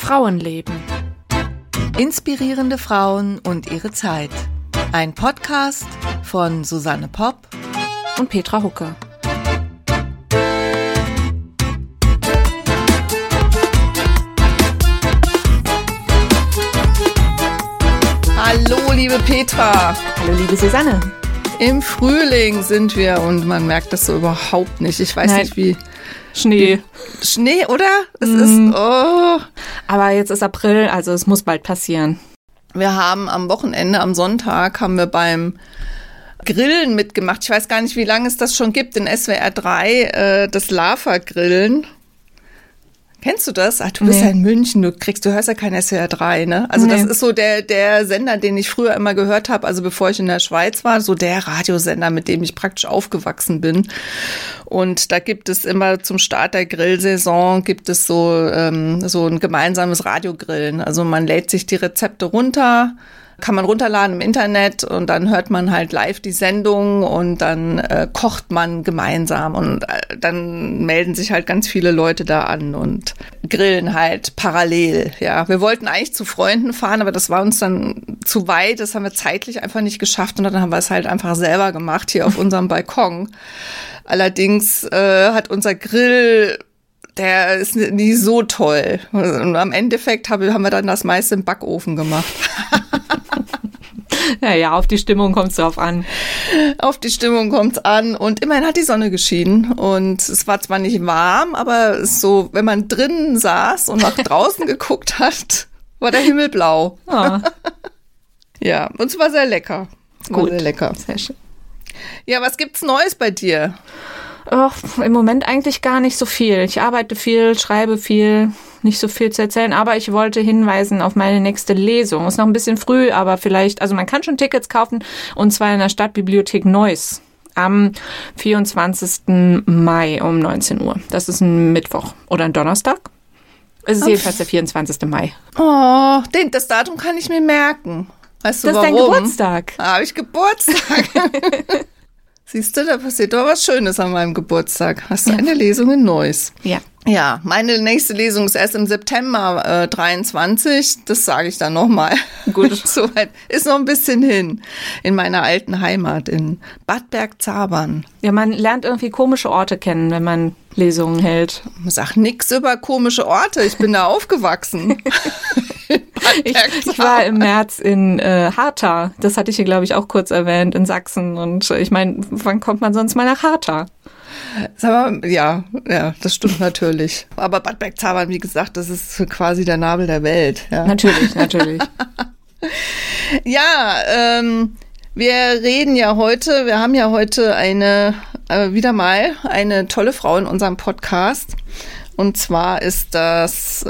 Frauenleben. Inspirierende Frauen und ihre Zeit. Ein Podcast von Susanne Popp Und Petra Hucke. Hallo, liebe Petra. Hallo, liebe Susanne. Im Frühling sind wir und man merkt das so überhaupt nicht. Ich weiß nicht wie. Schnee. Schnee, oder? Es ist, Aber jetzt ist April, also es muss bald passieren. Wir haben am Wochenende, am Sonntag, haben wir beim Grillen mitgemacht. Ich weiß gar nicht, wie lange es das schon gibt in SWR 3, das Lava-Grillen. Kennst du das? Ach, du bist ja in München, du hörst ja kein SWR 3, ne? Also das ist so der Sender, den ich früher immer gehört habe, also bevor ich in der Schweiz war, so der Radiosender, mit dem ich praktisch aufgewachsen bin. Und da gibt es immer zum Start der Grillsaison gibt es so ein gemeinsames Radiogrillen. Also man lädt sich die Rezepte runter, kann man runterladen im Internet und dann hört man halt live die Sendung und dann kocht man gemeinsam und dann melden sich halt ganz viele Leute da an und grillen halt parallel. Ja, wir wollten eigentlich zu Freunden fahren, aber das war uns dann zu weit, das haben wir zeitlich einfach nicht geschafft und dann haben wir es halt einfach selber gemacht hier auf unserem Balkon. Allerdings hat unser Grill, der ist nie so toll. Und am Endeffekt haben wir dann das meiste im Backofen gemacht. Ja, auf die Stimmung kommt es drauf an. Auf die Stimmung kommt es an und immerhin hat die Sonne geschienen und es war zwar nicht warm, aber es ist so, wenn man drinnen saß und nach draußen geguckt hat, war der Himmel blau. Oh. Ja, und es war sehr lecker. Gut. Sehr lecker. Sehr schön. Ja, was gibt's Neues bei dir? Im Moment eigentlich gar nicht so viel. Ich arbeite viel, schreibe viel, nicht so viel zu erzählen, aber ich wollte hinweisen auf meine nächste Lesung. Ist noch ein bisschen früh, aber vielleicht, also man kann schon Tickets kaufen und zwar in der Stadtbibliothek Neuss am 24. Mai um 19 Uhr. Das ist ein Mittwoch oder ein Donnerstag. Es ist jedenfalls der 24. Mai. Oh, das Datum kann ich mir merken. Weißt du, das warum? Das ist dein Geburtstag. Habe ich Geburtstag. Siehst du, da passiert doch was Schönes an meinem Geburtstag. Hast du eine Lesung in Neuss? Ja. Ja, meine nächste Lesung ist erst im September 23. Das sage ich dann nochmal. Gut. Soweit ist noch ein bisschen hin. In meiner alten Heimat in Bad Bergzabern. Ja, man lernt irgendwie komische Orte kennen, wenn man Lesungen hält. Sag nix über komische Orte. Ich bin da aufgewachsen. Ich war im März in Harta. Das hatte ich hier, glaube ich, auch kurz erwähnt, in Sachsen. Und ich meine, wann kommt man sonst mal nach Harta? Sag mal, ja, das stimmt natürlich. Aber Bad Bergzabern, wie gesagt, das ist quasi der Nabel der Welt. Ja. Natürlich. Ja, wir haben ja heute wieder mal eine tolle Frau in unserem Podcast. Und zwar ist das,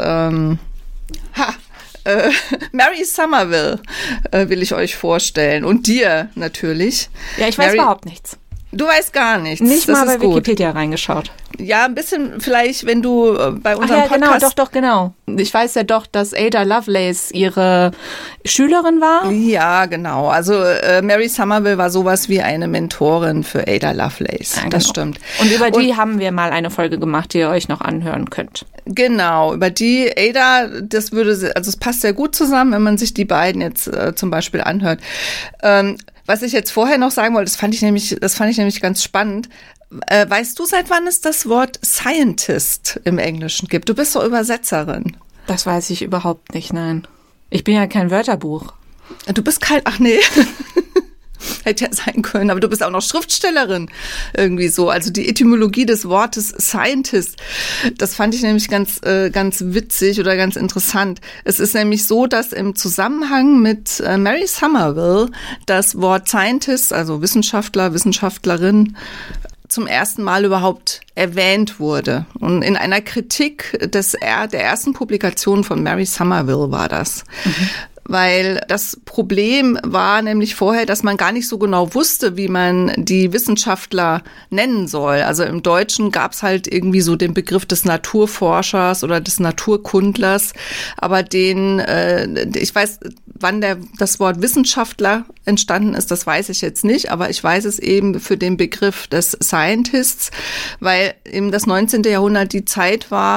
Mary Somerville will ich euch vorstellen. Und dir natürlich. Ja, ich weiß überhaupt nichts. Du weißt gar nichts. Nicht mal bei Wikipedia reingeschaut. Ja, ein bisschen vielleicht, wenn du bei unserem Podcast... Genau. Ich weiß ja doch, dass Ada Lovelace ihre Schülerin war. Ja, genau. Also Mary Somerville war sowas wie eine Mentorin für Ada Lovelace. Ja, das stimmt. Und über die haben wir mal eine Folge gemacht, die ihr euch noch anhören könnt. Genau, über die Ada, es passt sehr gut zusammen, wenn man sich die beiden jetzt zum Beispiel anhört. Was ich jetzt vorher noch sagen wollte, das fand ich nämlich ganz spannend. Weißt du, seit wann es das Wort Scientist im Englischen gibt? Du bist doch Übersetzerin. Das weiß ich überhaupt nicht, nein. Ich bin ja kein Wörterbuch. Du bist ach nee. Hätte ja sein können, aber du bist auch noch Schriftstellerin irgendwie so. Also die Etymologie des Wortes Scientist, das fand ich nämlich ganz witzig oder ganz interessant. Es ist nämlich so, dass im Zusammenhang mit Mary Somerville das Wort Scientist, also Wissenschaftler, Wissenschaftlerin, zum ersten Mal überhaupt erwähnt wurde. Und in einer Kritik der ersten Publikation von Mary Somerville war das. Mhm. Weil das Problem war nämlich vorher, dass man gar nicht so genau wusste, wie man die Wissenschaftler nennen soll. Also im Deutschen gab es halt irgendwie so den Begriff des Naturforschers oder des Naturkundlers. Aber ich weiß, wann das Wort Wissenschaftler entstanden ist, das weiß ich jetzt nicht. Aber ich weiß es eben für den Begriff des Scientists, weil eben das 19. Jahrhundert die Zeit war,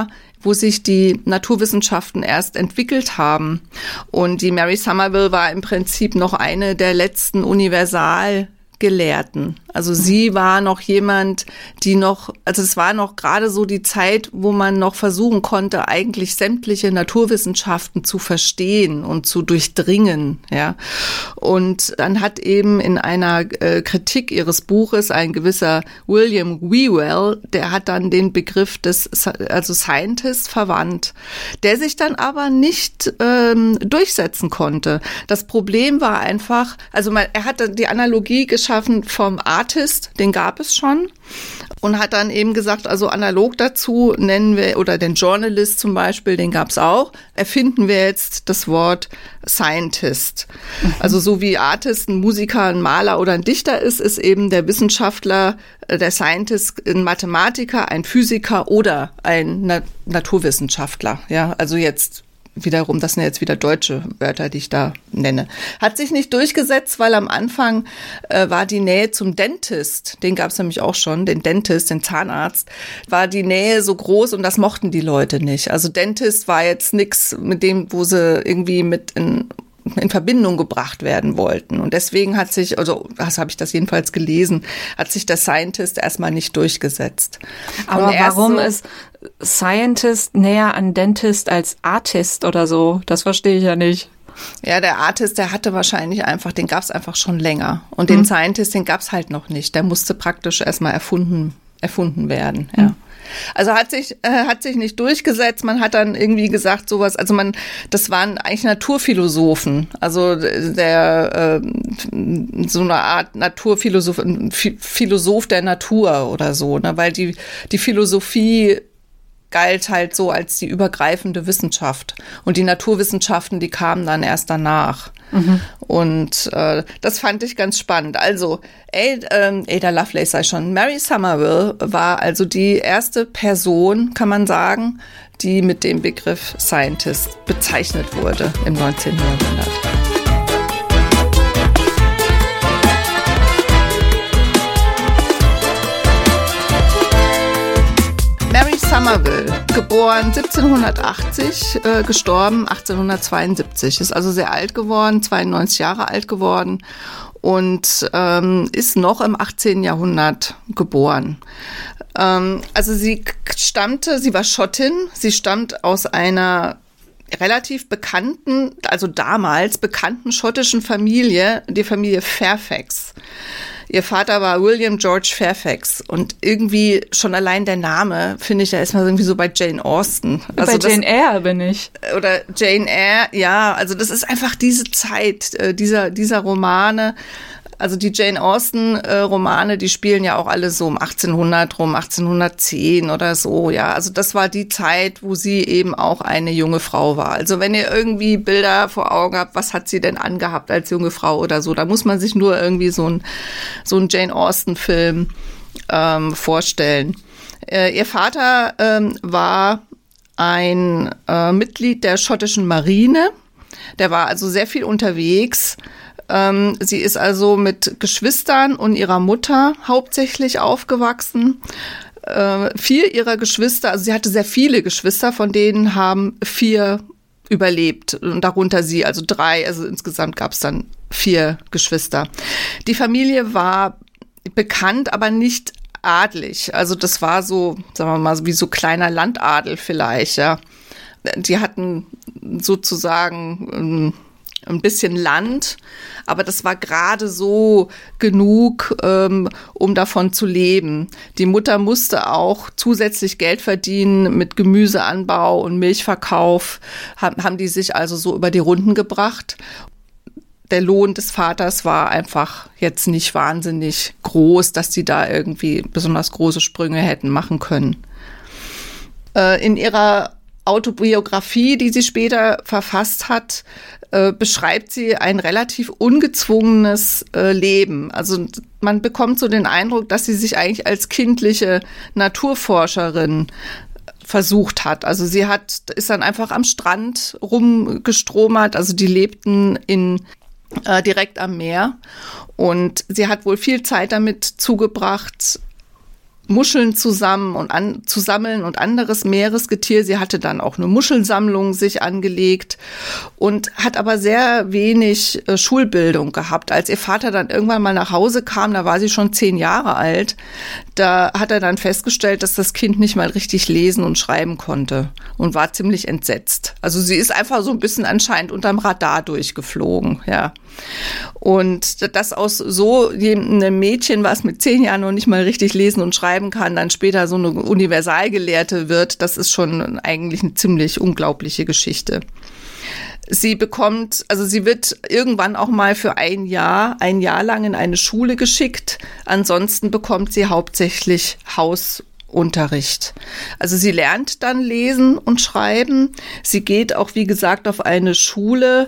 wo sich die Naturwissenschaften erst entwickelt haben. Und die Mary Somerville war im Prinzip noch eine der letzten Universalgelehrten. Also sie war noch jemand, also es war noch gerade so die Zeit, wo man noch versuchen konnte, eigentlich sämtliche Naturwissenschaften zu verstehen und zu durchdringen, ja. Und dann hat eben in einer Kritik ihres Buches ein gewisser William Whewell, der hat dann den Begriff des Scientist verwandt, der sich dann aber nicht durchsetzen konnte. Das Problem war einfach, er hatte die Analogie geschaffen vom Artist, den gab es schon, und hat dann eben gesagt, also analog dazu nennen wir, oder den Journalist zum Beispiel, den gab es auch, erfinden wir jetzt das Wort Scientist. Also so wie Artist ein Musiker, ein Maler oder ein Dichter ist eben der Wissenschaftler, der Scientist ein Mathematiker, ein Physiker oder ein Naturwissenschaftler. Ja, also jetzt wiederum, das sind jetzt wieder deutsche Wörter, die ich da nenne. Hat sich nicht durchgesetzt, weil am Anfang war die Nähe zum Dentist, den gab es nämlich auch schon, den Dentist, den Zahnarzt, war die Nähe so groß und das mochten die Leute nicht. Also Dentist war jetzt nix mit dem, wo sie irgendwie mit in Verbindung gebracht werden wollten. Und deswegen hat sich, also das habe ich das jedenfalls gelesen, hat sich der Scientist erstmal nicht durchgesetzt. Aber warum ist Scientist näher an Dentist als Artist oder so? Das verstehe ich ja nicht. Ja, der Artist, der hatte wahrscheinlich einfach, den gab es einfach schon länger. Und den Scientist, den gab es halt noch nicht. Der musste praktisch erstmal erfunden werden, ja. Also hat sich nicht durchgesetzt. Man hat dann irgendwie gesagt sowas. Also das waren eigentlich Naturphilosophen. Also so eine Art Naturphilosoph, Philosoph der Natur oder so, ne? Weil die Philosophie galt halt so als die übergreifende Wissenschaft. Und die Naturwissenschaften, die kamen dann erst danach. Und das fand ich ganz spannend. Also Ada Lovelace sei schon. Mary Somerville war also die erste Person, kann man sagen, die mit dem Begriff Scientist bezeichnet wurde im 19. Jahrhundert. Mary Somerville, geboren 1780, gestorben 1872, ist also sehr alt geworden, 92 Jahre alt geworden und ist noch im 18. Jahrhundert geboren. Also sie war Schottin, sie stammt aus einer relativ bekannten, also damals bekannten schottischen Familie, die Familie Fairfax. Ihr Vater war William George Fairfax und irgendwie schon allein der Name, finde ich, da ist man irgendwie so bei Jane Austen. Also bei Jane Eyre bin ich. Oder Jane Eyre, ja, also das ist einfach diese Zeit, dieser Romane. Also die Jane Austen-Romane, die spielen ja auch alle so um 1800 rum, 1810 oder so, ja. Also das war die Zeit, wo sie eben auch eine junge Frau war. Also wenn ihr irgendwie Bilder vor Augen habt, was hat sie denn angehabt als junge Frau oder so, da muss man sich nur irgendwie so ein Jane Austen-Film vorstellen. Ihr Vater war ein Mitglied der schottischen Marine. Der war also sehr viel unterwegs. Sie ist also mit Geschwistern und ihrer Mutter hauptsächlich aufgewachsen. 4 ihrer Geschwister, also sie hatte sehr viele Geschwister, von denen haben 4 überlebt und darunter sie, also 3, also insgesamt gab es dann 4 Geschwister. Die Familie war bekannt, aber nicht adlig. Also das war so, sagen wir mal, wie so kleiner Landadel vielleicht, ja. Die hatten sozusagen ein bisschen Land, aber das war gerade so genug, um davon zu leben. Die Mutter musste auch zusätzlich Geld verdienen mit Gemüseanbau und Milchverkauf, haben die sich also so über die Runden gebracht. Der Lohn des Vaters war einfach jetzt nicht wahnsinnig groß, dass die da irgendwie besonders große Sprünge hätten machen können. In ihrer Autobiografie, die sie später verfasst hat, beschreibt sie ein relativ ungezwungenes Leben. Also man bekommt so den Eindruck, dass sie sich eigentlich als kindliche Naturforscherin versucht hat. Also sie ist dann einfach am Strand rumgestromert. Also die lebten direkt am Meer und sie hat wohl viel Zeit damit zugebracht, Muscheln zu sammeln und anderes Meeresgetier. Sie hatte dann auch eine Muschelsammlung sich angelegt und hat aber sehr wenig Schulbildung gehabt. Als ihr Vater dann irgendwann mal nach Hause kam, da war sie schon 10 Jahre alt, da hat er dann festgestellt, dass das Kind nicht mal richtig lesen und schreiben konnte und war ziemlich entsetzt. Also sie ist einfach so ein bisschen anscheinend unterm Radar durchgeflogen, ja. Und das aus so einem Mädchen, was mit 10 Jahren noch nicht mal richtig lesen und schreiben kann, dann später so eine Universalgelehrte wird, das ist schon eigentlich eine ziemlich unglaubliche Geschichte. Sie wird irgendwann auch mal für ein Jahr lang in eine Schule geschickt. Ansonsten bekommt sie hauptsächlich Hausunterricht. Also sie lernt dann lesen und schreiben. Sie geht auch, wie gesagt, auf eine Schule,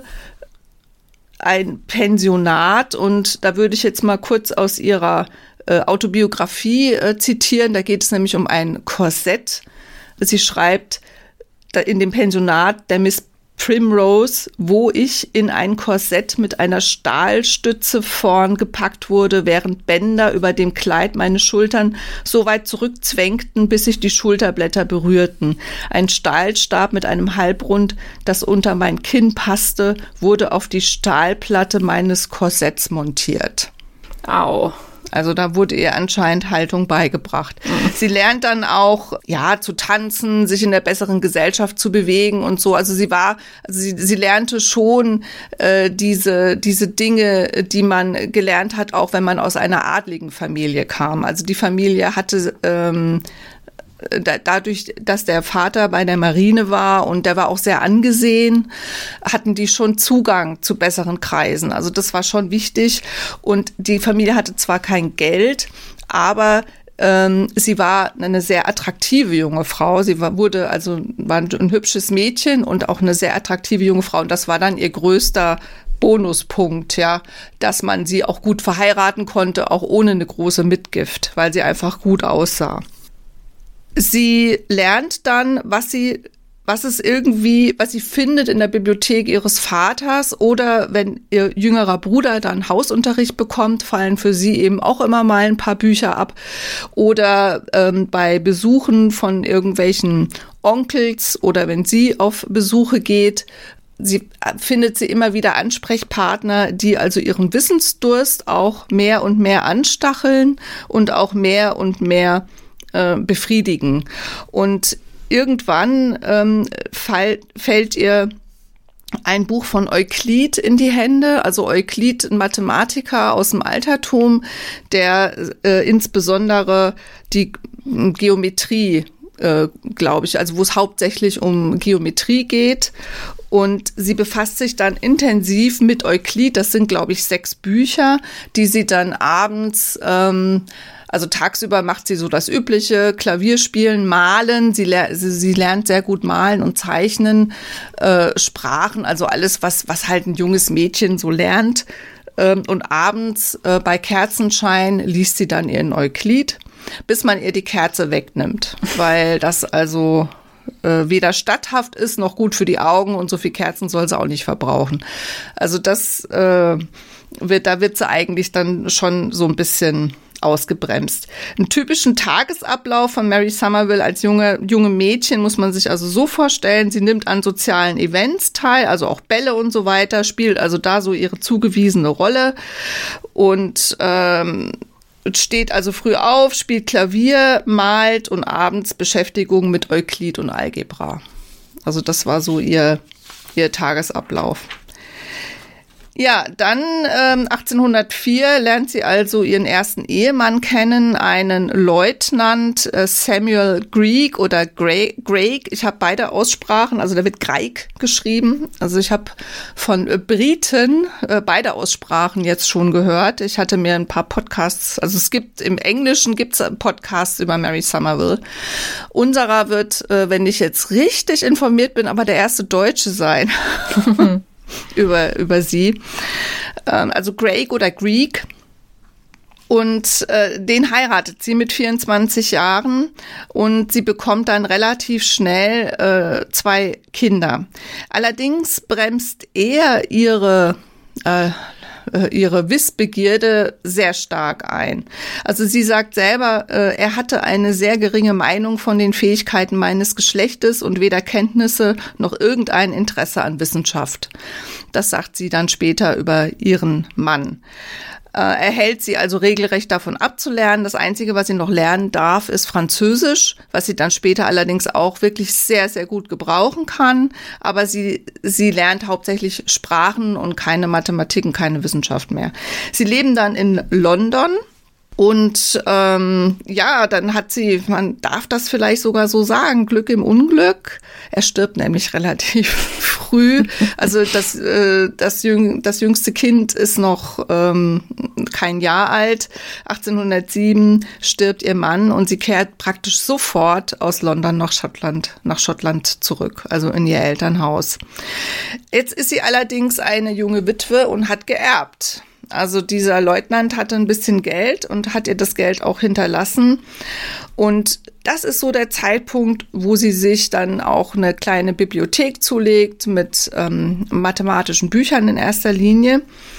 ein Pensionat, und da würde ich jetzt mal kurz aus ihrer Autobiografie zitieren. Da geht es nämlich um ein Korsett. Sie schreibt in dem Pensionat der Miss Primrose, wo ich in ein Korsett mit einer Stahlstütze vorn gepackt wurde, während Bänder über dem Kleid meine Schultern so weit zurückzwängten, bis sich die Schulterblätter berührten. Ein Stahlstab mit einem Halbrund, das unter mein Kinn passte, wurde auf die Stahlplatte meines Korsetts montiert. Au. Also da wurde ihr anscheinend Haltung beigebracht. Sie lernt dann auch, ja, zu tanzen, sich in der besseren Gesellschaft zu bewegen und so. Also sie lernte schon diese Dinge, die man gelernt hat, auch wenn man aus einer adligen Familie kam. Also die Familie hatte dadurch, dass der Vater bei der Marine war und der war auch sehr angesehen, hatten die schon Zugang zu besseren Kreisen. Also das war schon wichtig. Und die Familie hatte zwar kein Geld, aber sie war eine sehr attraktive junge Frau. Sie war ein hübsches Mädchen und auch eine sehr attraktive junge Frau. Und das war dann ihr größter Bonuspunkt, ja, dass man sie auch gut verheiraten konnte, auch ohne eine große Mitgift, weil sie einfach gut aussah. Sie lernt dann, was sie findet in der Bibliothek ihres Vaters, oder wenn ihr jüngerer Bruder dann Hausunterricht bekommt, fallen für sie eben auch immer mal ein paar Bücher ab. Oder bei Besuchen von irgendwelchen Onkels oder wenn sie auf Besuche geht, findet sie immer wieder Ansprechpartner, die also ihren Wissensdurst auch mehr und mehr anstacheln und auch mehr und mehr befriedigen. Und irgendwann fällt ihr ein Buch von Euklid in die Hände. Also Euklid, ein Mathematiker aus dem Altertum, der insbesondere die Geometrie, glaube ich, also wo es hauptsächlich um Geometrie geht. Und sie befasst sich dann intensiv mit Euklid. Das sind, glaube ich, 6 Bücher, die sie dann abends, also tagsüber macht sie so das übliche, Klavierspielen, Malen. Sie lernt sehr gut malen und zeichnen, Sprachen, also alles, was halt ein junges Mädchen so lernt. Und abends bei Kerzenschein liest sie dann ihren Euklid, bis man ihr die Kerze wegnimmt, weil das also weder statthaft ist noch gut für die Augen, und so viel Kerzen soll sie auch nicht verbrauchen. Also da wird sie eigentlich dann schon so ein bisschen ausgebremst. Einen typischen Tagesablauf von Mary Somerville als junge Mädchen muss man sich also so vorstellen: Sie nimmt an sozialen Events teil, also auch Bälle und so weiter, spielt also da so ihre zugewiesene Rolle und steht also früh auf, spielt Klavier, malt und abends Beschäftigung mit Euklid und Algebra. Also das war so ihr Tagesablauf. Ja, dann 1804 lernt sie also ihren ersten Ehemann kennen, einen Leutnant Samuel Greig oder Greig. Ich habe beide Aussprachen, also da wird Greig geschrieben. Also ich habe von Briten beide Aussprachen jetzt schon gehört. Ich hatte mir ein paar Podcasts, also im Englischen gibt's Podcasts über Mary Somerville. Unserer wird, wenn ich jetzt richtig informiert bin, aber der erste Deutsche sein. über sie. Also Greig oder Greig. Und den heiratet sie mit 24 Jahren und sie bekommt dann relativ schnell 2 Kinder. Allerdings bremst er ihre ihre Wissbegierde sehr stark ein. Also sie sagt selber, er hatte eine sehr geringe Meinung von den Fähigkeiten meines Geschlechtes und weder Kenntnisse noch irgendein Interesse an Wissenschaft. Das sagt sie dann später über ihren Mann. Er hält sie also regelrecht davon ab zu lernen. Das Einzige, was sie noch lernen darf, ist Französisch, was sie dann später allerdings auch wirklich sehr, sehr gut gebrauchen kann. Aber sie lernt hauptsächlich Sprachen und keine Mathematik und keine Wissenschaft mehr. Sie leben dann in London. Und dann hat sie, man darf das vielleicht sogar so sagen, Glück im Unglück. Er stirbt nämlich relativ früh. Also das jüngste Kind ist noch kein Jahr alt. 1807 stirbt ihr Mann und sie kehrt praktisch sofort aus London nach Schottland zurück, also in ihr Elternhaus. Jetzt ist sie allerdings eine junge Witwe und hat geerbt. Also dieser Leutnant hatte ein bisschen Geld und hat ihr das Geld auch hinterlassen. Und das ist so der Zeitpunkt, wo sie sich dann auch eine kleine Bibliothek zulegt mit mathematischen Büchern in erster Linie.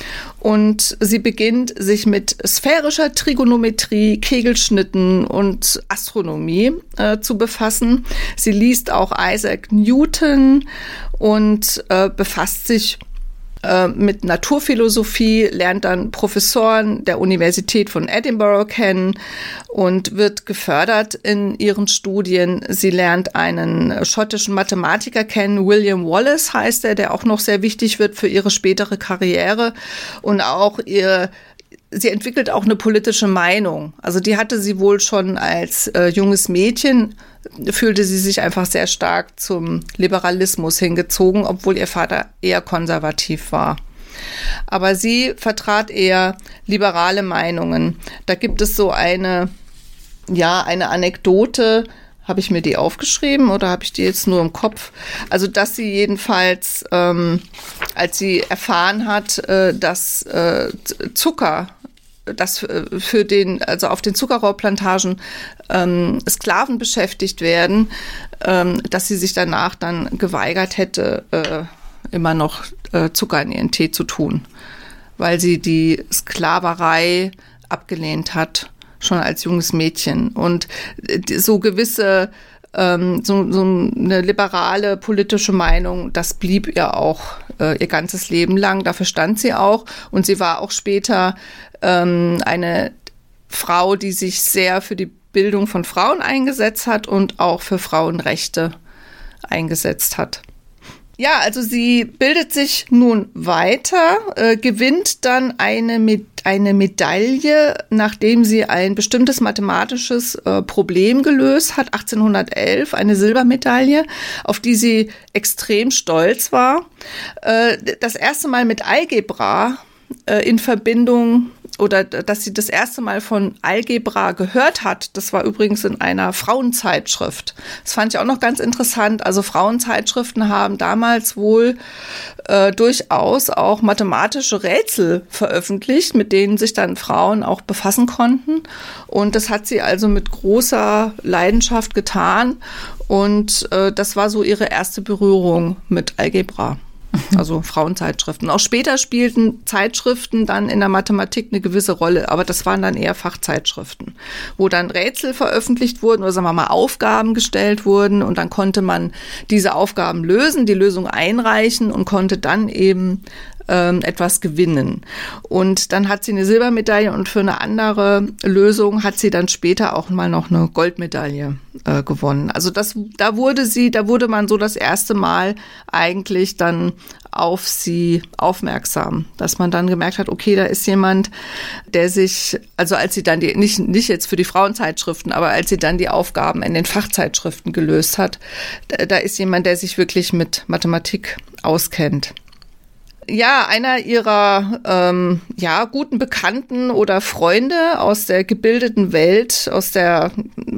Und sie beginnt sich mit sphärischer Trigonometrie, Kegelschnitten und Astronomie zu befassen. Sie liest auch Isaac Newton und befasst sich mit Naturphilosophie, lernt dann Professoren der Universität von Edinburgh kennen und wird gefördert in ihren Studien. Sie lernt einen schottischen Mathematiker kennen, William Wallace heißt er, der auch noch sehr wichtig wird für ihre spätere Karriere und auch sie entwickelt auch eine politische Meinung. Also die hatte sie wohl schon als junges Mädchen, fühlte sie sich einfach sehr stark zum Liberalismus hingezogen, obwohl ihr Vater eher konservativ war. Aber sie vertrat eher liberale Meinungen. Da gibt es so eine Anekdote. Habe ich mir die aufgeschrieben oder habe ich die jetzt nur im Kopf? Also, dass sie jedenfalls, als sie erfahren hat, dass Zucker, dass auf den Zuckerrohrplantagen Sklaven beschäftigt werden, dass sie sich danach dann geweigert hätte, immer noch Zucker in ihren Tee zu tun, weil sie die Sklaverei abgelehnt hat, schon als junges Mädchen. Und so gewisse, so eine liberale politische Meinung, das blieb ihr auch ihr ganzes Leben lang. Dafür stand sie auch. Und sie war auch später eine Frau, die sich sehr für die Bildung von Frauen eingesetzt hat und auch für Frauenrechte eingesetzt hat. Ja, also sie bildet sich nun weiter, gewinnt dann eine Medaille, nachdem sie ein bestimmtes mathematisches Problem gelöst hat, 1811, eine Silbermedaille, auf die sie extrem stolz war. Das erste Mal mit Algebra in Verbindung oder dass sie das erste Mal von Algebra gehört hat, das war übrigens in einer Frauenzeitschrift. Das fand ich auch noch ganz interessant. Also Frauenzeitschriften haben damals wohl durchaus auch mathematische Rätsel veröffentlicht, mit denen sich dann Frauen auch befassen konnten. Und das hat sie also mit großer Leidenschaft getan. Und das war so ihre erste Berührung mit Algebra. Also Frauenzeitschriften. Auch später spielten Zeitschriften dann in der Mathematik eine gewisse Rolle, aber das waren dann eher Fachzeitschriften, wo dann Rätsel veröffentlicht wurden oder sagen wir mal Aufgaben gestellt wurden und dann konnte man diese Aufgaben lösen, die Lösung einreichen und konnte dann eben etwas gewinnen. Und dann hat sie eine Silbermedaille und für eine andere Lösung hat sie dann später auch mal noch eine Goldmedaille gewonnen. Also da wurde man so das erste Mal eigentlich dann auf sie aufmerksam, dass man dann gemerkt hat, okay, da ist jemand, der sich, also als sie dann nicht jetzt für die Frauenzeitschriften, aber als sie dann die Aufgaben in den Fachzeitschriften gelöst hat, da ist jemand, der sich wirklich mit Mathematik auskennt. Ja, einer ihrer guten Bekannten oder Freunde aus der gebildeten Welt, aus der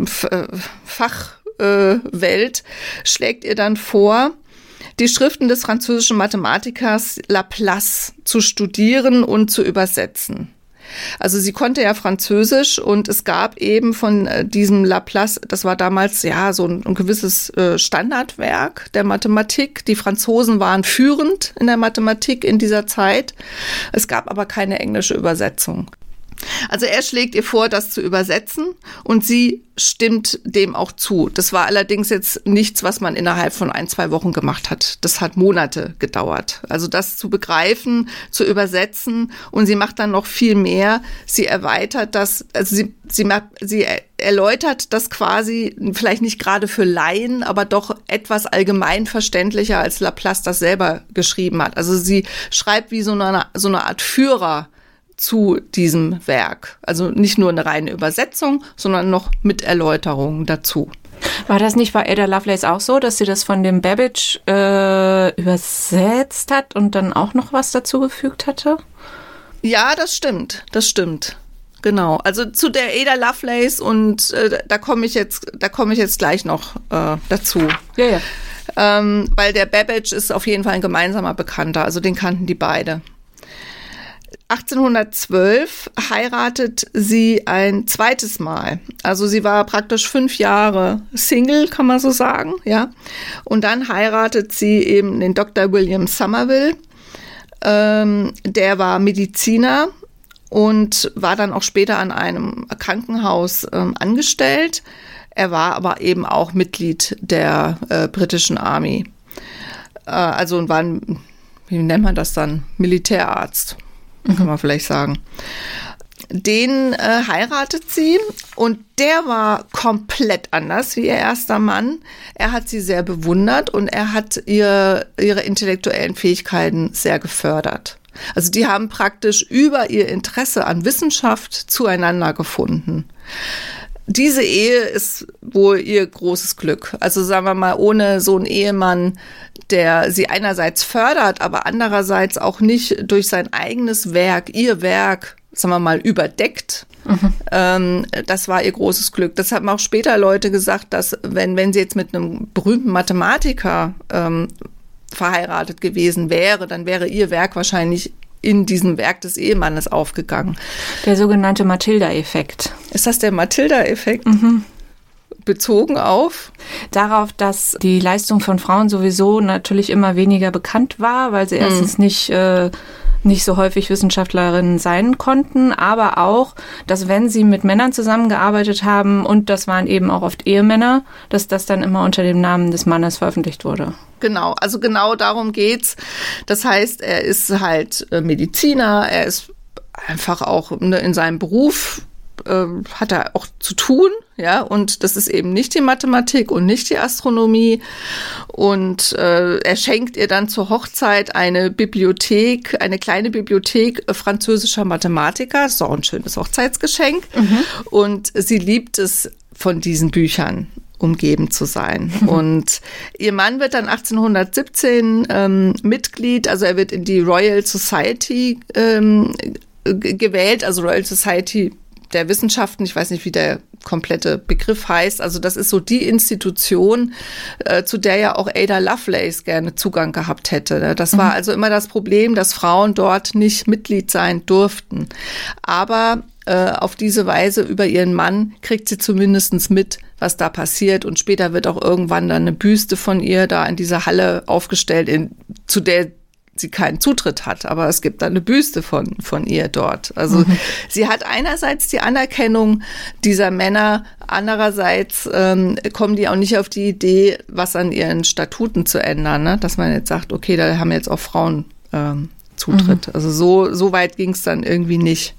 Fachwelt, schlägt ihr dann vor, die Schriften des französischen Mathematikers Laplace zu studieren und zu übersetzen. Also sie konnte ja Französisch und es gab eben von diesem Laplace, das war damals ja so ein gewisses Standardwerk der Mathematik. Die Franzosen waren führend in der Mathematik in dieser Zeit. Es gab aber keine englische Übersetzung. Also er schlägt ihr vor, das zu übersetzen und sie stimmt dem auch zu. Das war allerdings jetzt nichts, was man innerhalb von 1-2 Wochen gemacht hat. Das hat Monate gedauert. Also das zu begreifen, zu übersetzen und sie macht dann noch viel mehr. Sie erweitert das, also sie erläutert das quasi, vielleicht nicht gerade für Laien, aber doch etwas allgemein verständlicher, als Laplace das selber geschrieben hat. Also sie schreibt wie so eine Art Führer zu diesem Werk. Also nicht nur eine reine Übersetzung, sondern noch mit Erläuterungen dazu. War das nicht bei Ada Lovelace auch so, dass sie das von dem Babbage übersetzt hat und dann auch noch was dazugefügt hatte? Ja, das stimmt. Genau. Also zu der Ada Lovelace und da komme ich jetzt gleich noch dazu. Ja. Weil der Babbage ist auf jeden Fall ein gemeinsamer Bekannter. Also den kannten die beide. 1812 heiratet sie ein zweites Mal. Also sie war praktisch 5 Jahre Single, kann man so sagen, ja. Und dann heiratet sie eben den Dr. William Somerville. Der war Mediziner und war dann auch später an einem Krankenhaus angestellt. Er war aber eben auch Mitglied der britischen Army. Also war ein, wie nennt man das dann? Militärarzt. Kann man vielleicht sagen. Den heiratet sie und der war komplett anders wie ihr erster Mann. Er hat sie sehr bewundert und er hat ihre intellektuellen Fähigkeiten sehr gefördert. Also die haben praktisch über ihr Interesse an Wissenschaft zueinander gefunden. Diese Ehe ist wohl ihr großes Glück. Also sagen wir mal, ohne so einen Ehemann, der sie einerseits fördert, aber andererseits auch nicht durch sein eigenes Werk, ihr Werk, sagen wir mal, überdeckt. Das war ihr großes Glück. Das haben auch später Leute gesagt, dass wenn sie jetzt mit einem berühmten Mathematiker verheiratet gewesen wäre, dann wäre ihr Werk wahrscheinlich in diesem Werk des Ehemannes aufgegangen. Der sogenannte Matilda-Effekt. Ist das der Matilda-Effekt? Bezogen auf? Darauf, dass die Leistung von Frauen sowieso natürlich immer weniger bekannt war, weil sie erstens nicht so häufig Wissenschaftlerinnen sein konnten, aber auch, dass wenn sie mit Männern zusammengearbeitet haben, und das waren eben auch oft Ehemänner, dass das dann immer unter dem Namen des Mannes veröffentlicht wurde. Genau, also genau darum geht's. Das heißt, er ist halt Mediziner, er ist einfach auch in seinem Beruf, hat er auch zu tun, ja, und das ist eben nicht die Mathematik und nicht die Astronomie. Und er schenkt ihr dann zur Hochzeit eine Bibliothek, eine kleine Bibliothek französischer Mathematiker. Das ist auch ein schönes Hochzeitsgeschenk. Und sie liebt es, von diesen Büchern umgeben zu sein. Und ihr Mann wird dann 1817 Mitglied, also er wird in die Royal Society gewählt, also Royal Society der Wissenschaften, ich weiß nicht, wie der komplette Begriff heißt, also das ist so die Institution, zu der ja auch Ada Lovelace gerne Zugang gehabt hätte. Das war also immer das Problem, dass Frauen dort nicht Mitglied sein durften. Aber auf diese Weise über ihren Mann kriegt sie zumindest mit, was da passiert. Und später wird auch irgendwann dann eine Büste von ihr da in dieser Halle aufgestellt, zu der sie keinen Zutritt hat, aber es gibt dann eine Büste von ihr dort. Also sie hat einerseits die Anerkennung dieser Männer, andererseits kommen die auch nicht auf die Idee, was an ihren Statuten zu ändern, ne? Dass man jetzt sagt, okay, da haben jetzt auch Frauen Zutritt. Also so weit ging es dann irgendwie nicht.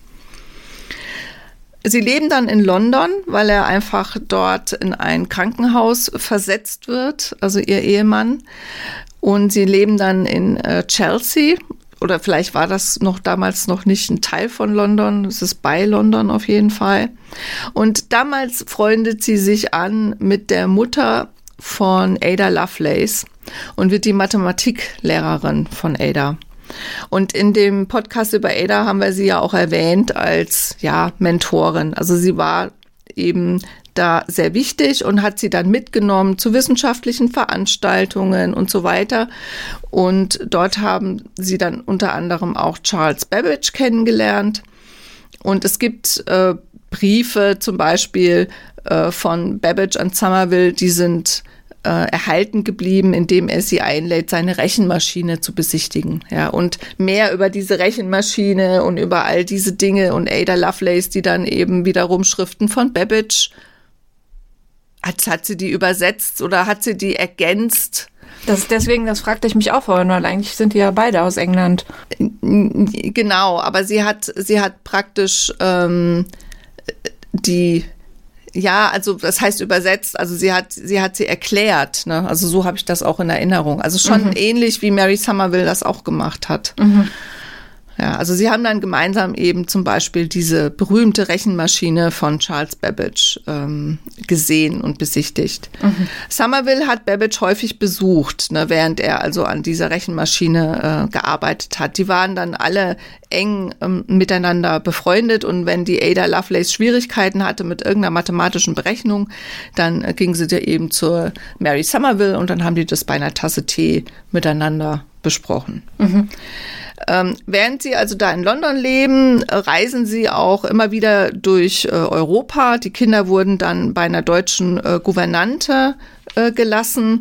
Sie leben dann in London, weil er einfach dort in ein Krankenhaus versetzt wird, also ihr Ehemann. Und sie leben dann in Chelsea, oder vielleicht war das damals noch nicht ein Teil von London, es ist bei London auf jeden Fall. Und damals freundet sie sich an mit der Mutter von Ada Lovelace und wird die Mathematiklehrerin von Ada. Und in dem Podcast über Ada haben wir sie ja auch erwähnt als Mentorin. Also sie war eben da sehr wichtig und hat sie dann mitgenommen zu wissenschaftlichen Veranstaltungen und so weiter. Und dort haben sie dann unter anderem auch Charles Babbage kennengelernt. Und es gibt Briefe zum Beispiel von Babbage an Somerville, die sind erhalten geblieben, indem er sie einlädt, seine Rechenmaschine zu besichtigen. Ja, und mehr über diese Rechenmaschine und über all diese Dinge und Ada Lovelace, die dann eben wiederum Schriften von Babbage, hat sie die übersetzt oder hat sie die ergänzt? Das fragte ich mich auch vorhin, weil eigentlich sind die ja beide aus England. Genau, aber sie hat praktisch also das heißt übersetzt, also sie hat sie erklärt, ne? Also so habe ich das auch in Erinnerung. Also schon ähnlich wie Mary Somerville das auch gemacht hat. Ja, also sie haben dann gemeinsam eben zum Beispiel diese berühmte Rechenmaschine von Charles Babbage gesehen und besichtigt. Somerville hat Babbage häufig besucht, ne, während er also an dieser Rechenmaschine gearbeitet hat. Die waren dann alle eng miteinander befreundet und wenn die Ada Lovelace Schwierigkeiten hatte mit irgendeiner mathematischen Berechnung, dann ging sie da eben zur Mary Somerville und dann haben die das bei einer Tasse Tee miteinander besprochen. Während sie also da in London leben, reisen sie auch immer wieder durch Europa. Die Kinder wurden dann bei einer deutschen Gouvernante gelassen.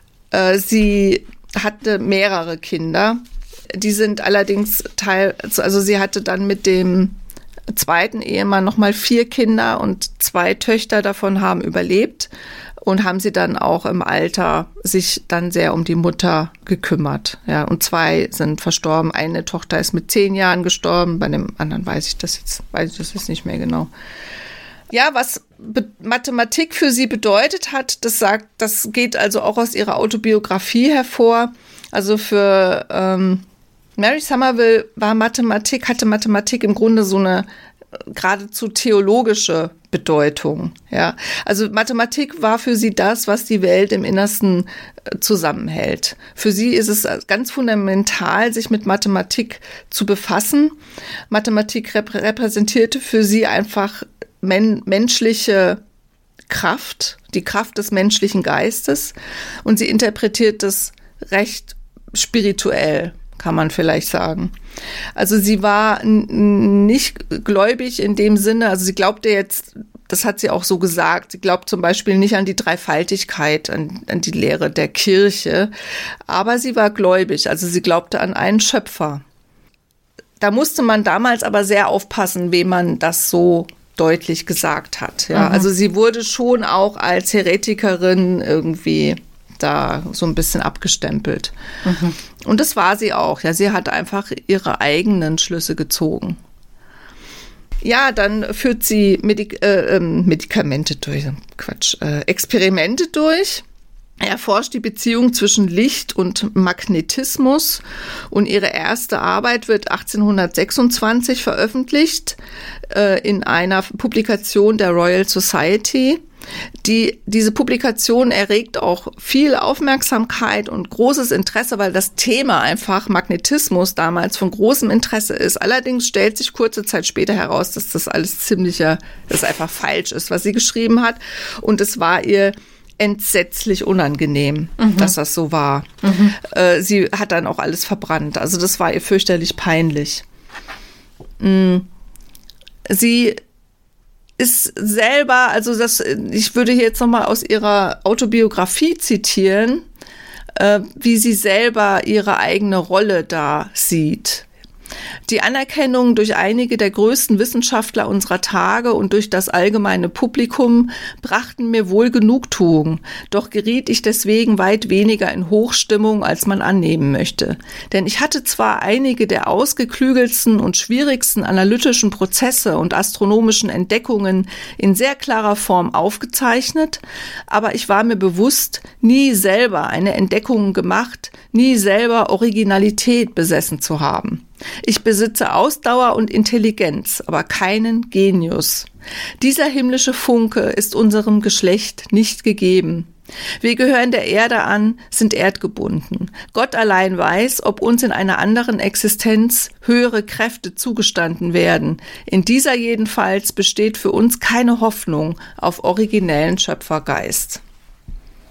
Sie hatte mehrere Kinder. Die sind allerdings also sie hatte dann mit dem zweiten Ehemann nochmal 4 Kinder und 2 Töchter davon haben überlebt und haben sie dann auch im Alter sich dann sehr um die Mutter gekümmert. Ja, und 2 sind verstorben. Eine Tochter ist mit 10 Jahren gestorben, bei dem anderen weiß ich das jetzt nicht mehr genau. Ja, was Mathematik für sie bedeutet hat, das geht also auch aus ihrer Autobiografie hervor. Also für Mary Somerville hatte Mathematik im Grunde so eine geradezu theologische Bedeutung. Ja, also Mathematik war für sie das, was die Welt im Innersten zusammenhält. Für sie ist es ganz fundamental, sich mit Mathematik zu befassen. Mathematik repräsentierte für sie einfach menschliche Kraft, die Kraft des menschlichen Geistes, und sie interpretiert das recht spirituell, kann man vielleicht sagen. Also sie war nicht gläubig in dem Sinne, also sie glaubte jetzt, das hat sie auch so gesagt, sie glaubt zum Beispiel nicht an die Dreifaltigkeit, an die Lehre der Kirche, aber sie war gläubig, also sie glaubte an einen Schöpfer. Da musste man damals aber sehr aufpassen, wem man das so deutlich gesagt hat. Ja, also sie wurde schon auch als Heretikerin irgendwie da so ein bisschen abgestempelt. Und das war sie auch. Ja, sie hat einfach ihre eigenen Schlüsse gezogen. Ja, dann führt sie Experimente durch. Erforscht die Beziehung zwischen Licht und Magnetismus und ihre erste Arbeit wird 1826 veröffentlicht in einer Publikation der Royal Society. Diese Publikation erregt auch viel Aufmerksamkeit und großes Interesse, weil das Thema einfach Magnetismus damals von großem Interesse ist. Allerdings stellt sich kurze Zeit später heraus, dass das alles das einfach falsch ist, was sie geschrieben hat. Und es war ihr entsetzlich unangenehm, dass das so war. Sie hat dann auch alles verbrannt. Also das war ihr fürchterlich peinlich. Sie ist selber, ich würde hier jetzt nochmal aus ihrer Autobiografie zitieren, wie sie selber ihre eigene Rolle da sieht. Die Anerkennung durch einige der größten Wissenschaftler unserer Tage und durch das allgemeine Publikum brachten mir wohl Genugtuung, doch geriet ich deswegen weit weniger in Hochstimmung, als man annehmen möchte. Denn ich hatte zwar einige der ausgeklügelsten und schwierigsten analytischen Prozesse und astronomischen Entdeckungen in sehr klarer Form aufgezeichnet, aber ich war mir bewusst, nie selber eine Entdeckung gemacht, nie selber Originalität besessen zu haben. Ich besitze Ausdauer und Intelligenz, aber keinen Genius. Dieser himmlische Funke ist unserem Geschlecht nicht gegeben. Wir gehören der Erde an, sind erdgebunden. Gott allein weiß, ob uns in einer anderen Existenz höhere Kräfte zugestanden werden. In dieser jedenfalls besteht für uns keine Hoffnung auf originellen Schöpfergeist.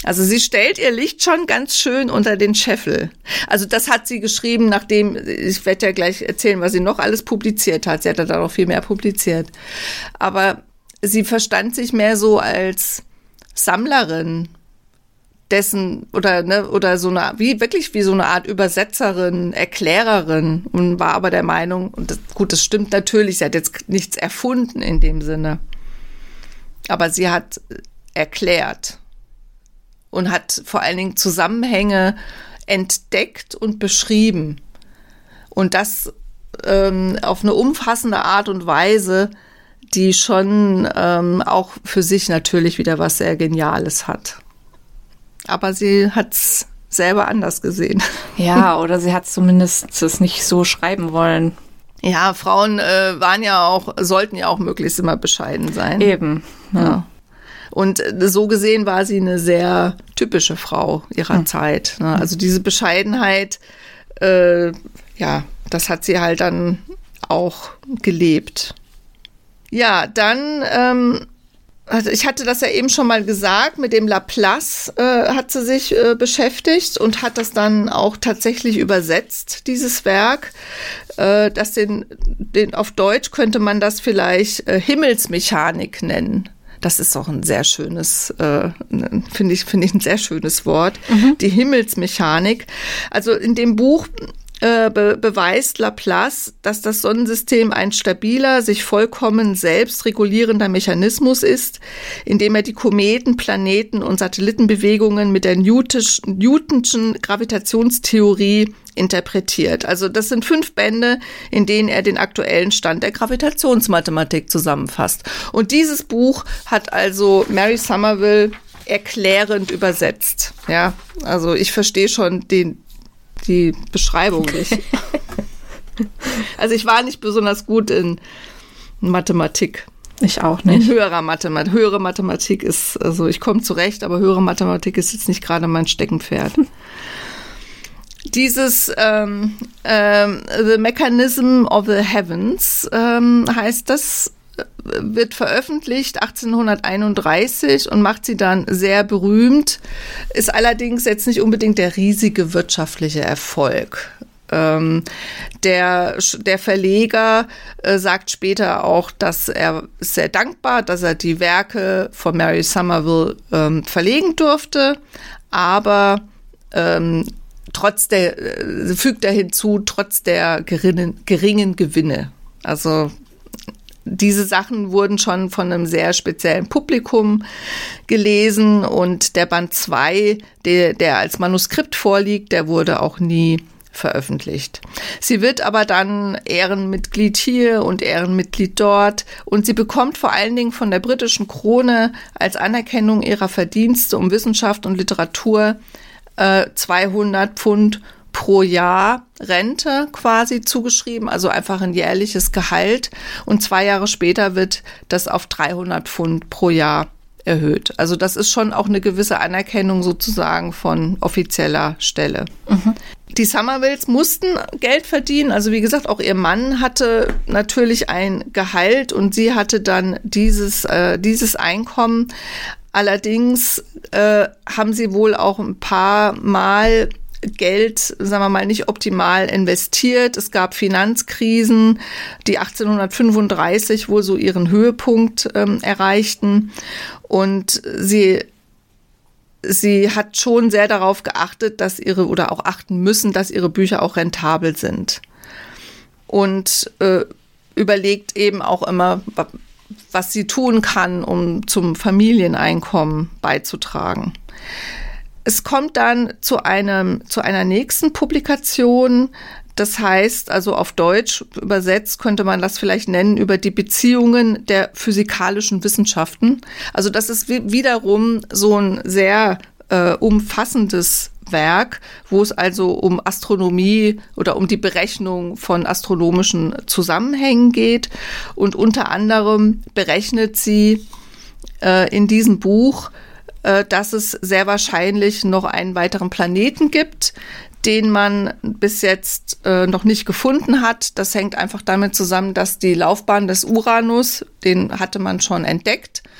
Also sie stellt ihr Licht schon ganz schön unter den Scheffel. Also das hat sie geschrieben, nachdem, ich werde ja gleich erzählen, was sie noch alles publiziert hat. Sie hat da noch viel mehr publiziert. Aber sie verstand sich mehr so als Sammlerin dessen oder so eine, wirklich wie so eine Art Übersetzerin, Erklärerin und war aber der Meinung, und das stimmt natürlich, sie hat jetzt nichts erfunden in dem Sinne. Aber sie hat erklärt. Und hat vor allen Dingen Zusammenhänge entdeckt und beschrieben. Und das auf eine umfassende Art und Weise, die schon auch für sich natürlich wieder was sehr Geniales hat. Aber sie hat es selber anders gesehen. Ja, oder sie hat zumindest es nicht so schreiben wollen. Ja, Frauen sollten ja auch möglichst immer bescheiden sein. Eben, ja. Und so gesehen war sie eine sehr typische Frau ihrer Zeit. Also diese Bescheidenheit, das hat sie halt dann auch gelebt. Ja, dann, ich hatte das ja eben schon mal gesagt, mit dem Laplace hat sie sich beschäftigt und hat das dann auch tatsächlich übersetzt, dieses Werk. Auf Deutsch könnte man das vielleicht Himmelsmechanik nennen. Das ist auch ein sehr schönes, finde ich ein sehr schönes Wort, die Himmelsmechanik. Also in dem Buch beweist Laplace, dass das Sonnensystem ein stabiler, sich vollkommen selbst regulierender Mechanismus ist, indem er die Kometen, Planeten und Satellitenbewegungen mit der Newtonschen Gravitationstheorie interpretiert. Also das sind 5 Bände, in denen er den aktuellen Stand der Gravitationsmathematik zusammenfasst. Und dieses Buch hat also Mary Somerville erklärend übersetzt. Ja, also ich verstehe schon die Beschreibung nicht. Also ich war nicht besonders gut in Mathematik. Ich auch nicht. In höhere Mathematik ist, also ich komme zurecht, aber höhere Mathematik ist jetzt nicht gerade mein Steckenpferd. Dieses The Mechanism of the Heavens heißt das, wird veröffentlicht 1831 und macht sie dann sehr berühmt, ist allerdings jetzt nicht unbedingt der riesige wirtschaftliche Erfolg. Der Verleger sagt später auch, dass er ist sehr dankbar, dass er die Werke von Mary Somerville verlegen durfte, aber fügt er hinzu, trotz der geringen Gewinne. Also diese Sachen wurden schon von einem sehr speziellen Publikum gelesen und der Band 2, der als Manuskript vorliegt, der wurde auch nie veröffentlicht. Sie wird aber dann Ehrenmitglied hier und Ehrenmitglied dort und sie bekommt vor allen Dingen von der britischen Krone als Anerkennung ihrer Verdienste um Wissenschaft und Literatur 200 Pfund pro Jahr Rente quasi zugeschrieben, also einfach ein jährliches Gehalt. Und 2 Jahre später wird das auf 300 Pfund pro Jahr erhöht. Also das ist schon auch eine gewisse Anerkennung sozusagen von offizieller Stelle. Mhm. Die Somervilles mussten Geld verdienen. Also wie gesagt, auch ihr Mann hatte natürlich ein Gehalt und sie hatte dann dieses Einkommen. Allerdings haben sie wohl auch ein paar Mal Geld, sagen wir mal, nicht optimal investiert. Es gab Finanzkrisen, die 1835 wohl so ihren Höhepunkt erreichten. Und sie hat schon sehr darauf geachtet, dass achten müssen, dass ihre Bücher auch rentabel sind. Und überlegt eben auch immer, was sie tun kann, um zum Familieneinkommen beizutragen. Es kommt dann zu einer nächsten Publikation, das heißt, also auf Deutsch übersetzt könnte man das vielleicht nennen, über die Beziehungen der physikalischen Wissenschaften. Also das ist wiederum so ein sehr umfassendes Werk, wo es also um Astronomie oder um die Berechnung von astronomischen Zusammenhängen geht. Und unter anderem berechnet sie in diesem Buch, dass es sehr wahrscheinlich noch einen weiteren Planeten gibt, den man bis jetzt noch nicht gefunden hat. Das hängt einfach damit zusammen, dass die Laufbahn des Uranus, den hatte man schon entdeckt,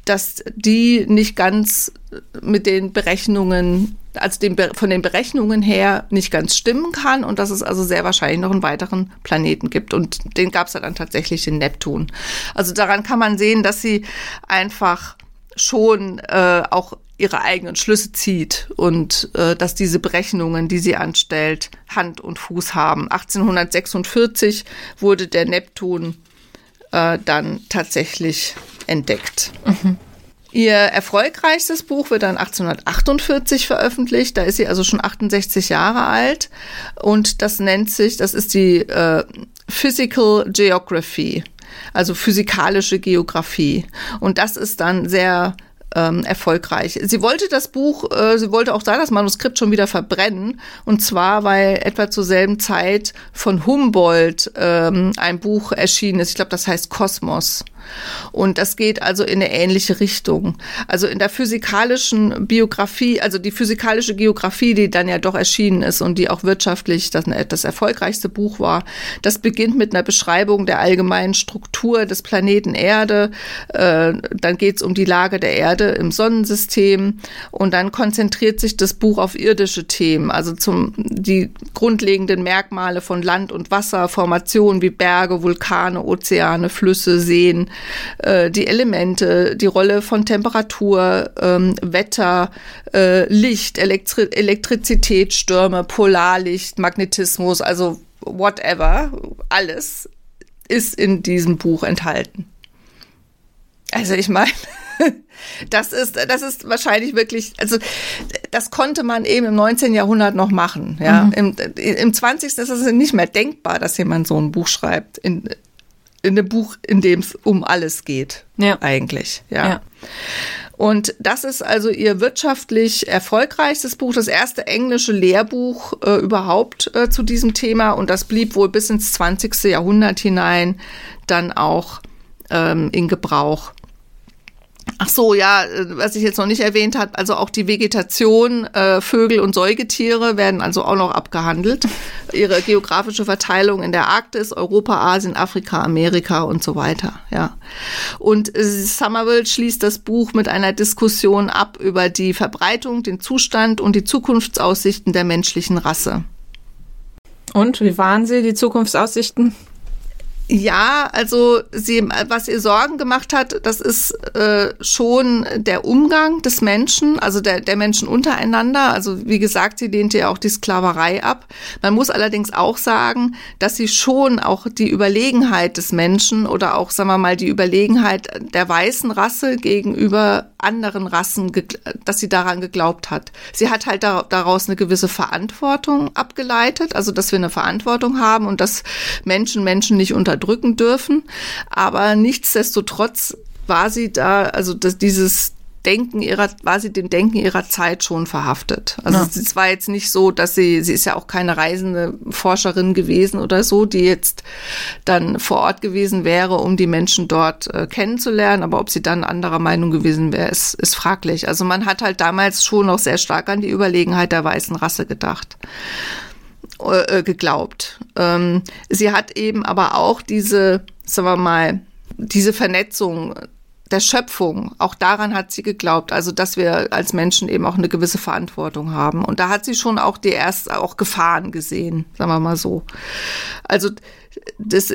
dass die nicht ganz mit den Berechnungen, also von den Berechnungen her nicht ganz stimmen kann und dass es also sehr wahrscheinlich noch einen weiteren Planeten gibt. Und den gab es ja dann tatsächlich, den Neptun. Also daran kann man sehen, dass sie einfach schon auch ihre eigenen Schlüsse zieht und dass diese Berechnungen, die sie anstellt, Hand und Fuß haben. 1846 wurde der Neptun dann tatsächlich entdeckt. Mhm. Ihr erfolgreichstes Buch wird dann 1848 veröffentlicht. Da ist sie also schon 68 Jahre alt. Und das ist die Physical Geography, also physikalische Geographie. Und das ist dann sehr erfolgreich. Sie wollte auch da das Manuskript schon wieder verbrennen. Und zwar, weil etwa zur selben Zeit von Humboldt ein Buch erschienen ist. Ich glaube, das heißt Kosmos. Und das geht also in eine ähnliche Richtung. Also in der physikalischen Biografie, also die physikalische Geographie, die dann ja doch erschienen ist und die auch wirtschaftlich das erfolgreichste Buch war, das beginnt mit einer Beschreibung der allgemeinen Struktur des Planeten Erde. Dann geht es um die Lage der Erde im Sonnensystem und dann konzentriert sich das Buch auf irdische Themen, also die grundlegenden Merkmale von Land und Wasser, Formationen wie Berge, Vulkane, Ozeane, Flüsse, Seen, die Elemente, die Rolle von Temperatur, Wetter, Licht, Elektrizität, Stürme, Polarlicht, Magnetismus, also whatever, alles ist in diesem Buch enthalten. Also ich meine, das ist wahrscheinlich wirklich, also das konnte man eben im 19. Jahrhundert noch machen. Ja? Mhm. Im 20. ist es nicht mehr denkbar, dass jemand so ein Buch schreibt, in einem Buch, in dem es um alles geht, eigentlich. Ja. Und das ist also ihr wirtschaftlich erfolgreichstes Buch, das erste englische Lehrbuch überhaupt zu diesem Thema. Und das blieb wohl bis ins 20. Jahrhundert hinein dann auch in Gebrauch. Ach so, ja, was ich jetzt noch nicht erwähnt habe, also auch die Vegetation, Vögel und Säugetiere werden also auch noch abgehandelt. Ihre geografische Verteilung in der Arktis, Europa, Asien, Afrika, Amerika und so weiter, ja. Und Somerville schließt das Buch mit einer Diskussion ab über die Verbreitung, den Zustand und die Zukunftsaussichten der menschlichen Rasse. Und wie waren die Zukunftsaussichten? Ja, also was ihr Sorgen gemacht hat, das ist schon der Umgang des Menschen, also der Menschen untereinander. Also wie gesagt, sie lehnte ja auch die Sklaverei ab. Man muss allerdings auch sagen, dass sie schon auch die Überlegenheit des Menschen oder auch, sagen wir mal, die Überlegenheit der weißen Rasse gegenüber anderen Rassen, dass sie daran geglaubt hat. Sie hat halt daraus eine gewisse Verantwortung abgeleitet, also dass wir eine Verantwortung haben und dass Menschen nicht unterdrücken dürfen. Aber nichtsdestotrotz war sie da, also dieses Denken war sie dem Denken ihrer Zeit schon verhaftet. Also es war jetzt nicht so, dass sie ist ja auch keine reisende Forscherin gewesen oder so, die jetzt dann vor Ort gewesen wäre, um die Menschen dort kennenzulernen. Aber ob sie dann anderer Meinung gewesen wäre, ist fraglich. Also man hat halt damals schon noch sehr stark an die Überlegenheit der weißen Rasse geglaubt. Sie hat eben aber auch diese Vernetzung der Schöpfung, auch daran hat sie geglaubt, also dass wir als Menschen eben auch eine gewisse Verantwortung haben. Und da hat sie schon auch auch Gefahren gesehen, sagen wir mal so. Also das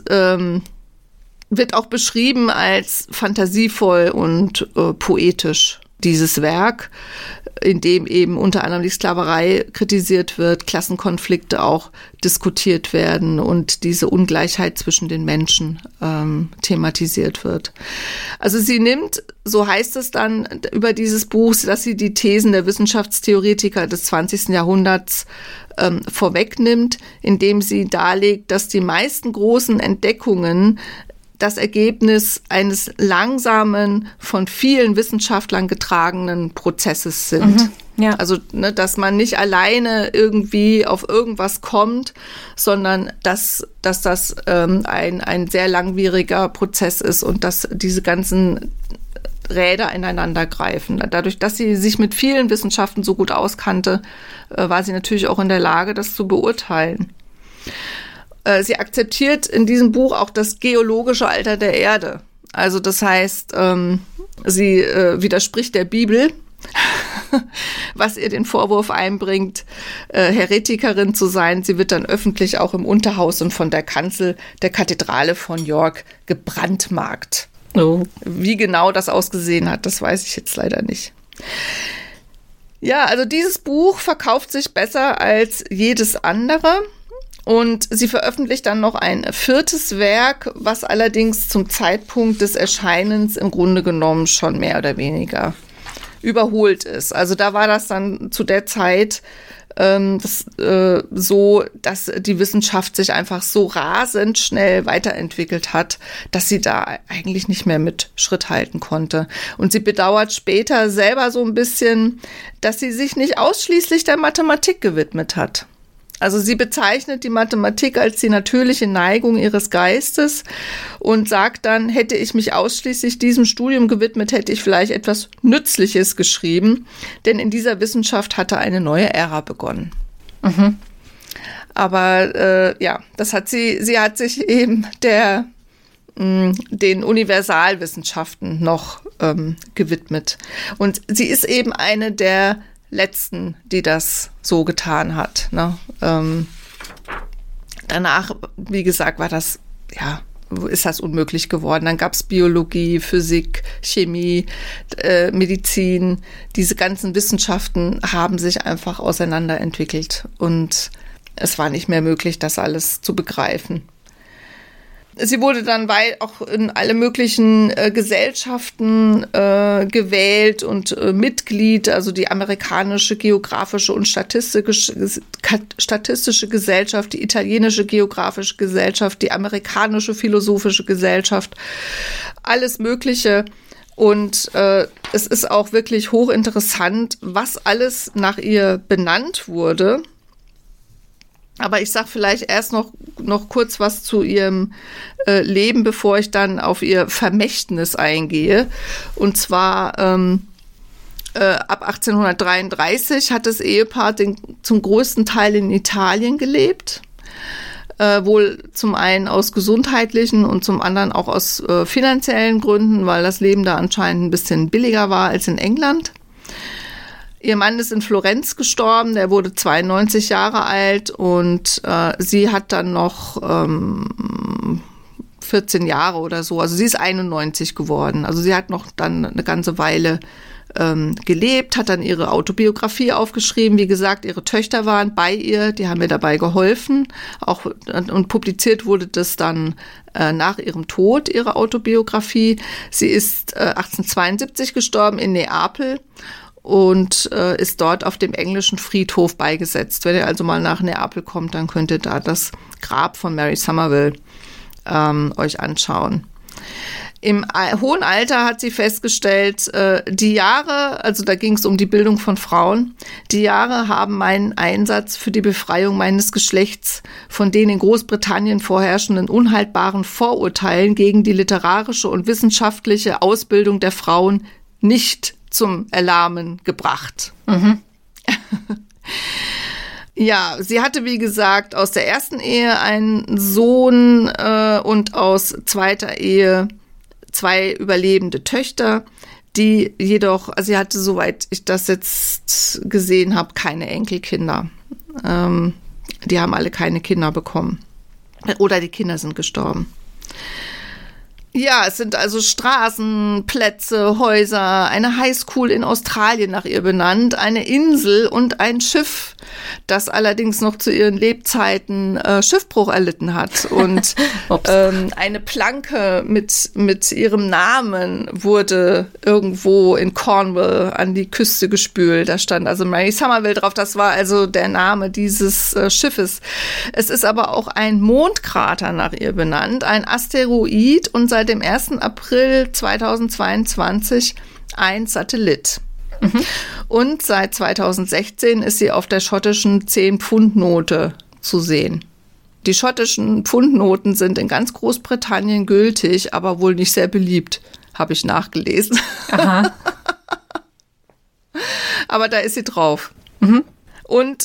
wird auch beschrieben als fantasievoll und poetisch, dieses Werk, in dem eben unter anderem die Sklaverei kritisiert wird, Klassenkonflikte auch diskutiert werden und diese Ungleichheit zwischen den Menschen thematisiert wird. Also sie nimmt, so heißt es dann über dieses Buch, dass sie die Thesen der Wissenschaftstheoretiker des 20. Jahrhunderts vorwegnimmt, indem sie darlegt, dass die meisten großen Entdeckungen das Ergebnis eines langsamen, von vielen Wissenschaftlern getragenen Prozesses sind. Mhm, ja. Also, dass man nicht alleine irgendwie auf irgendwas kommt, sondern dass das ein sehr langwieriger Prozess ist und dass diese ganzen Räder ineinander greifen. Dadurch, dass sie sich mit vielen Wissenschaften so gut auskannte, war sie natürlich auch in der Lage, das zu beurteilen. Sie akzeptiert in diesem Buch auch das geologische Alter der Erde. Also das heißt, sie widerspricht der Bibel, was ihr den Vorwurf einbringt, Heretikerin zu sein. Sie wird dann öffentlich auch im Unterhaus und von der Kanzel der Kathedrale von York gebrandmarkt. Oh. Wie genau das ausgesehen hat, das weiß ich jetzt leider nicht. Ja, also dieses Buch verkauft sich besser als jedes andere. Und sie veröffentlicht dann noch ein 4. Werk, was allerdings zum Zeitpunkt des Erscheinens im Grunde genommen schon mehr oder weniger überholt ist. Also da war das dann zu der Zeit so, dass die Wissenschaft sich einfach so rasend schnell weiterentwickelt hat, dass sie da eigentlich nicht mehr mit Schritt halten konnte. Und sie bedauert später selber so ein bisschen, dass sie sich nicht ausschließlich der Mathematik gewidmet hat. Also sie bezeichnet die Mathematik als die natürliche Neigung ihres Geistes und sagt dann, hätte ich mich ausschließlich diesem Studium gewidmet, hätte ich vielleicht etwas Nützliches geschrieben, denn in dieser Wissenschaft hatte eine neue Ära begonnen. Mhm. Aber das hat sie hat sich eben den Universalwissenschaften noch gewidmet. Und sie ist eben eine der Letzten, die das so getan hat. Ne? Danach, wie gesagt, ist das unmöglich geworden. Dann gab es Biologie, Physik, Chemie, Medizin. Diese ganzen Wissenschaften haben sich einfach auseinanderentwickelt und es war nicht mehr möglich, das alles zu begreifen. Sie wurde dann auch in alle möglichen Gesellschaften gewählt und Mitglied, also die amerikanische Geographische und Statistische Gesellschaft, die italienische Geographische Gesellschaft, die amerikanische Philosophische Gesellschaft, alles Mögliche. Und es ist auch wirklich hochinteressant, was alles nach ihr benannt wurde. Aber ich sage vielleicht erst noch kurz was zu ihrem Leben, bevor ich dann auf ihr Vermächtnis eingehe. Und zwar ab 1833 hat das Ehepaar zum größten Teil in Italien gelebt. Wohl zum einen aus gesundheitlichen und zum anderen auch aus finanziellen Gründen, weil das Leben da anscheinend ein bisschen billiger war als in England. Ihr Mann ist in Florenz gestorben, der wurde 92 Jahre alt und sie hat dann noch 14 Jahre oder so, also sie ist 91 geworden. Also sie hat noch dann eine ganze Weile gelebt, hat dann ihre Autobiografie aufgeschrieben. Wie gesagt, ihre Töchter waren bei ihr, die haben ihr dabei geholfen. Und publiziert wurde das dann nach ihrem Tod, ihre Autobiografie. Sie ist 1872 gestorben in Neapel und ist dort auf dem englischen Friedhof beigesetzt. Wenn ihr also mal nach Neapel kommt, dann könnt ihr da das Grab von Mary Somerville euch anschauen. Im hohen Alter hat sie festgestellt, die Jahre, also da ging es um die Bildung von Frauen, die Jahre haben meinen Einsatz für die Befreiung meines Geschlechts von den in Großbritannien vorherrschenden unhaltbaren Vorurteilen gegen die literarische und wissenschaftliche Ausbildung der Frauen nicht zum Erlahmen gebracht. Mhm. Ja, sie hatte, wie gesagt, aus der ersten Ehe einen Sohn und aus zweiter Ehe 2 überlebende Töchter, die jedoch, also sie hatte, soweit ich das jetzt gesehen habe, keine Enkelkinder. Die haben alle keine Kinder bekommen. Oder die Kinder sind gestorben. Ja, es sind also Straßen, Plätze, Häuser, eine Highschool in Australien nach ihr benannt, eine Insel und ein Schiff, das allerdings noch zu ihren Lebzeiten Schiffbruch erlitten hat. Und eine Planke mit ihrem Namen wurde irgendwo in Cornwall an die Küste gespült. Da stand also Mary Somerville drauf. Das war also der Name dieses Schiffes. Es ist aber auch ein Mondkrater nach ihr benannt, ein Asteroid und seit dem 1. April 2022 ein Satellit. Mhm. Und seit 2016 ist sie auf der schottischen 10-Pfund-Note zu sehen. Die schottischen Pfundnoten sind in ganz Großbritannien gültig, aber wohl nicht sehr beliebt, habe ich nachgelesen. Aha. Aber da ist sie drauf. Mhm. Und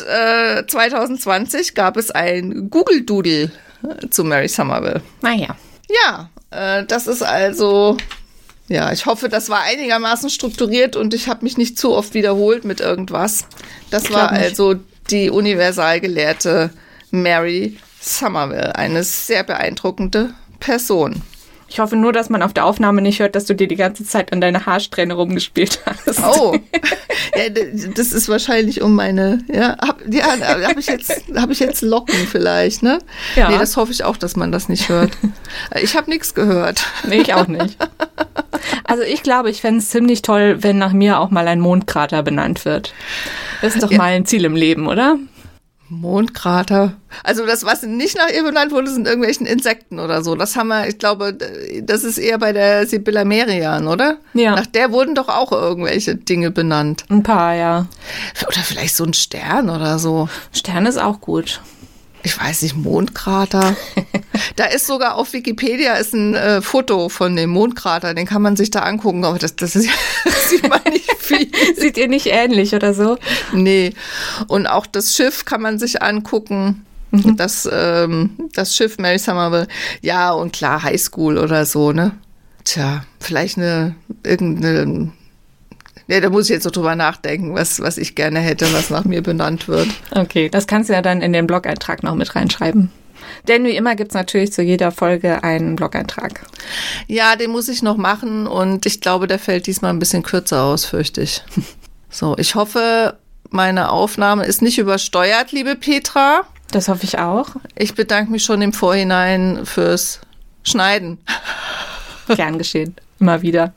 2020 gab es ein Google Doodle zu Mary Somerville. Naja. Ja, Das ist also, ja, ich hoffe, das war einigermaßen strukturiert und ich habe mich nicht zu oft wiederholt mit irgendwas. Das war also die Universalgelehrte Mary Somerville, eine sehr beeindruckende Person. Ich hoffe nur, dass man auf der Aufnahme nicht hört, dass du dir die ganze Zeit an deine Haarsträhne rumgespielt hast. Oh, ja, das ist wahrscheinlich um meine, hab ich jetzt Locken vielleicht, ne? Ja. Nee, das hoffe ich auch, dass man das nicht hört. Ich habe nichts gehört. Nee, ich auch nicht. Also ich glaube, ich fände es ziemlich toll, wenn nach mir auch mal ein Mondkrater benannt wird. Das ist doch mal ein Ziel im Leben, oder? Mondkrater. Also das, was nicht nach ihr benannt wurde, sind irgendwelchen Insekten oder so. Das haben wir, ich glaube, das ist eher bei der Sibylla Merian, oder? Ja. Nach der wurden doch auch irgendwelche Dinge benannt. Ein paar, ja. Oder vielleicht so ein Stern oder so. Stern ist auch gut. Ich weiß nicht, Mondkrater. Da ist sogar auf Wikipedia ist ein Foto von dem Mondkrater, den kann man sich da angucken, aber das ist, sieht man nicht viel. Sieht ihr nicht ähnlich oder so? Nee. Und auch das Schiff kann man sich angucken. Das Schiff Mary Somerville. Ja, und klar, Highschool oder so, ne? Tja, vielleicht irgendeine. Ja, da muss ich jetzt so drüber nachdenken, was ich gerne hätte, was nach mir benannt wird. Okay, das kannst du ja dann in den Blog-Eintrag noch mit reinschreiben. Denn wie immer gibt's natürlich zu jeder Folge einen Blog-Eintrag. Ja, den muss ich noch machen und ich glaube, der fällt diesmal ein bisschen kürzer aus, fürchte ich. So, ich hoffe, meine Aufnahme ist nicht übersteuert, liebe Petra. Das hoffe ich auch. Ich bedanke mich schon im Vorhinein fürs Schneiden. Gern geschehen. Immer wieder.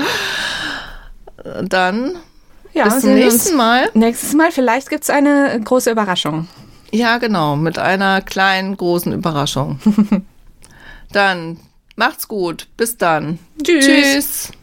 Dann ja, bis zum nächsten Mal. Nächstes Mal, vielleicht gibt's eine große Überraschung. Ja, genau, mit einer kleinen, großen Überraschung. Dann macht's gut. Bis dann. Tschüss. Tschüss.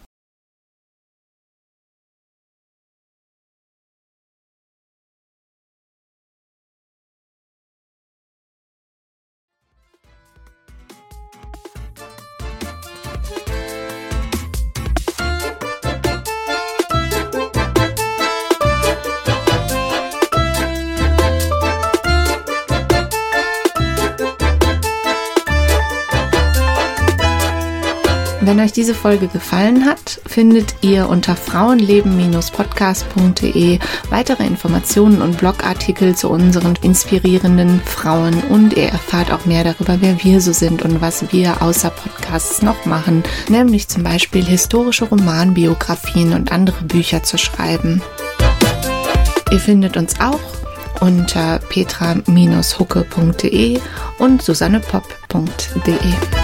Wenn euch diese Folge gefallen hat, findet ihr unter frauenleben-podcast.de weitere Informationen und Blogartikel zu unseren inspirierenden Frauen und ihr erfahrt auch mehr darüber, wer wir so sind und was wir außer Podcasts noch machen, nämlich zum Beispiel historische Romanbiografien und andere Bücher zu schreiben. Ihr findet uns auch unter petra-hucke.de und susannepopp.de.